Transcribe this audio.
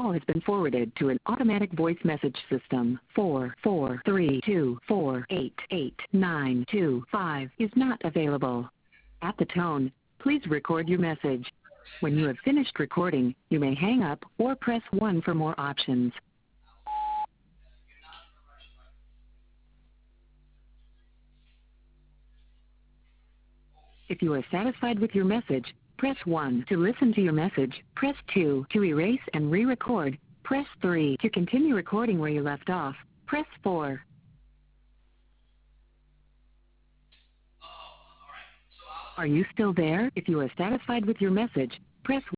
call has been forwarded to an automatic voice message system. 44324888925 is not available. At the tone, please record your message. When you have finished recording, you may hang up or press 1 for more options. If you are satisfied with your message, press 1 to listen to your message. Press 2 to erase and re-record. Press 3 to continue recording where you left off. Press 4. Are you still there? If you are satisfied with your message, press